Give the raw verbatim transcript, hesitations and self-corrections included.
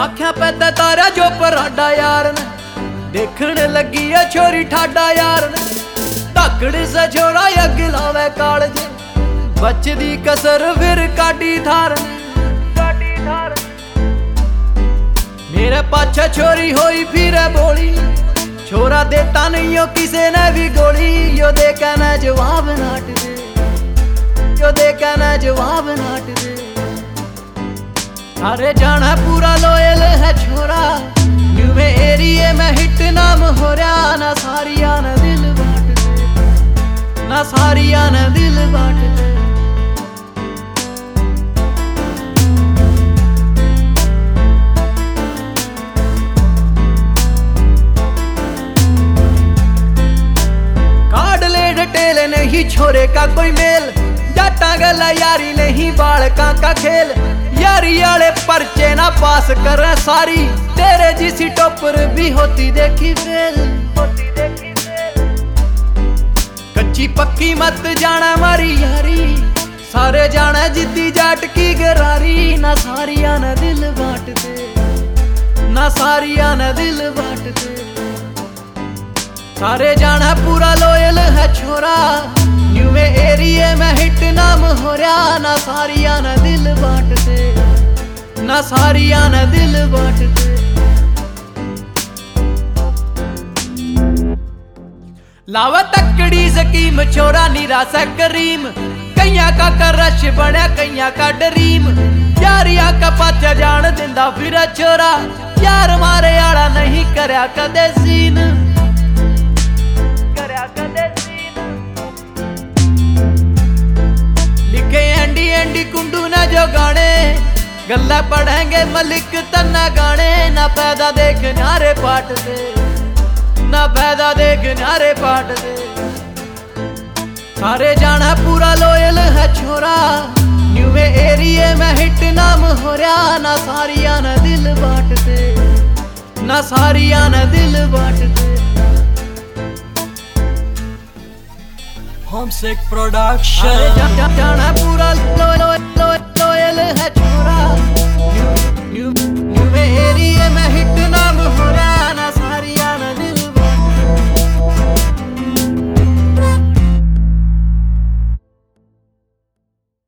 आख्या पैदा तारा जो पराडा यार ने देखने लगी है छोरी ठाडा यार ने धाकड़ से छोरा अग लावे काल जे बचदी कसर फिर काटी थार मेरे पाछे छोरी होई फिर बोली छोरा देता नहीं हो किसे ने भी गोली यो दे कहना जवाब नाट दे यो दे कहना जवाब नाट दे सारे जाना पूरा लोयल है छोरा न्यू में एरिए में हिट नाम हो रहा ना सारिया न दिल बाट दे ना सारिया न दिल बाट दे काट ले डिटेल नहीं छोरे का कोई मेल जाटा गला यारी नहीं बालका का खेल यारी आले पर्चे ना पास कर सारी तेरे जिसी टोपर भी होती देखी फेल होती देखी फेल कच्ची पक्की मत जाना मारी यारी सारे जाना जिद्दी जाट की गरारी ना सारिया न दिल बाट दे ना सारिया न दिल बाट दे सारे जाना पूरा लोयल है छोरा न्यू में एरिए में हिट नाम हो रहा ना सारिया न दिल बाट दे ना सारिया न दिल बाट दे लावा तकड़ी स्कीम छोरा निराशा करीम कईया का करश बड़ा कईया का डरीम यारिया का पाचा जान दिंदा फिर छोरा यार मारे आला नहीं करया कदे सीन करया कदे सीन लिखे एंडी एंडी कुंडू ने जो गाने गल्ला पढ़ेंगे मलिक तन्ना गाने ना पैदा देख नारे पाट दे ना पैदा देख नारे पाट दे सारे जाना पूरा लोयल है छोरा न्यू में एरिए में हिट नाम हो रहा ना सारिया न दिल बाट दे ना सारिया न दिल बाट दे Homesick Production जाना पूरा